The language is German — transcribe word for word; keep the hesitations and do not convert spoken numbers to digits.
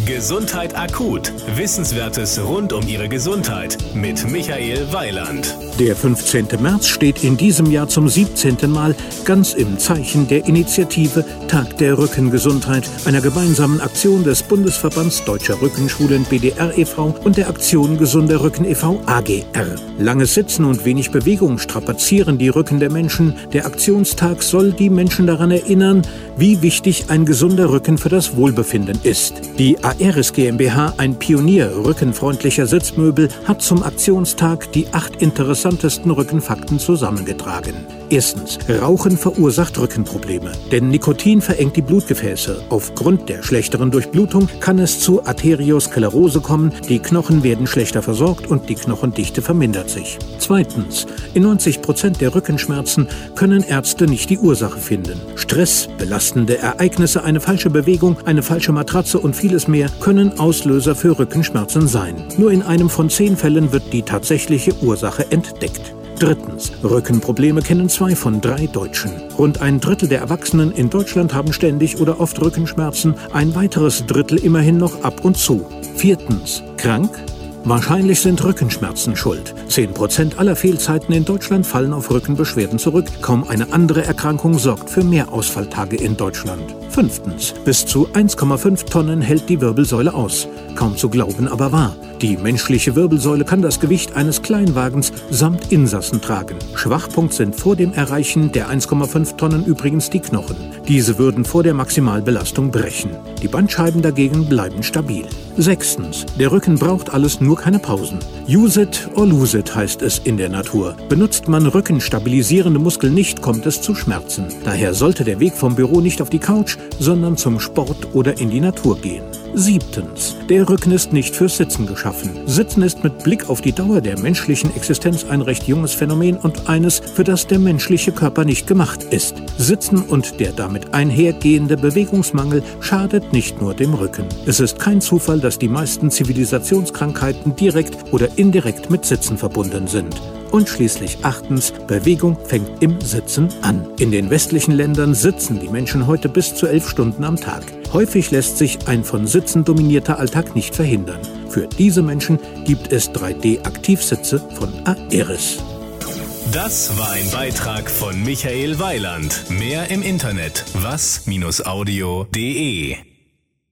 Gesundheit akut. Wissenswertes rund um Ihre Gesundheit mit Michael Weiland. Der fünfzehnten März steht in diesem Jahr zum siebzehnten Mal ganz im Zeichen der Initiative Tag der Rückengesundheit, einer gemeinsamen Aktion des Bundesverbands Deutscher Rückenschulen B D R e V und der Aktion Gesunder Rücken e V A G R. Langes Sitzen und wenig Bewegung strapazieren die Rücken der Menschen. Der Aktionstag soll die Menschen daran erinnern, wie wichtig ein gesunder Rücken für das Wohlbefinden ist. Die Aeris GmbH, ein Pionier rückenfreundlicher Sitzmöbel, hat zum Aktionstag die acht interessantesten Rückenfakten zusammengetragen. Erstens. Rauchen verursacht Rückenprobleme, denn Nikotin verengt die Blutgefäße. Aufgrund der schlechteren Durchblutung kann es zu Arteriosklerose kommen, die Knochen werden schlechter versorgt und die Knochendichte vermindert sich. Zweitens. In neunzig Prozent der Rückenschmerzen können Ärzte nicht die Ursache finden. Stress, belastende Ereignisse, eine falsche Bewegung, eine falsche Matratze und vieles mehr können Auslöser für Rückenschmerzen sein. Nur in einem von zehn Fällen wird die tatsächliche Ursache entdeckt. Drittens. Rückenprobleme kennen zwei von drei Deutschen. Rund ein Drittel der Erwachsenen in Deutschland haben ständig oder oft Rückenschmerzen, ein weiteres Drittel immerhin noch ab und zu. Viertens. Krank? Wahrscheinlich sind Rückenschmerzen schuld. zehn Prozent aller Fehlzeiten in Deutschland fallen auf Rückenbeschwerden zurück. Kaum eine andere Erkrankung sorgt für mehr Ausfalltage in Deutschland. Fünftens. Bis zu eins Komma fünf Tonnen hält die Wirbelsäule aus. Kaum zu glauben, aber wahr. Die menschliche Wirbelsäule kann das Gewicht eines Kleinwagens samt Insassen tragen. Schwachpunkt sind vor dem Erreichen der eins Komma fünf Tonnen übrigens die Knochen. Diese würden vor der Maximalbelastung brechen. Die Bandscheiben dagegen bleiben stabil. Sechstens. Der Rücken braucht alles, nur keine Pausen. Use it or lose it heißt es in der Natur. Benutzt man rückenstabilisierende Muskeln nicht, kommt es zu Schmerzen. Daher sollte der Weg vom Büro nicht auf die Couch, sondern zum Sport oder in die Natur gehen. Siebtens. Der Rücken ist nicht fürs Sitzen geschaffen. Sitzen ist mit Blick auf die Dauer der menschlichen Existenz ein recht junges Phänomen und eines, für das der menschliche Körper nicht gemacht ist. Sitzen und der damit einhergehende Bewegungsmangel schadet nicht nur dem Rücken. Es ist kein Zufall, dass die meisten Zivilisationskrankheiten direkt oder indirekt mit Sitzen verbunden sind. Und schließlich achtens, Bewegung fängt im Sitzen an. In den westlichen Ländern sitzen die Menschen heute bis zu elf Stunden am Tag. Häufig lässt sich ein von Sitzen dominierter Alltag nicht verhindern. Für diese Menschen gibt es drei D Aktivsitze von Aeris. Das war ein Beitrag von Michael Weiland. Mehr im Internet was Bindestrich audio punkt de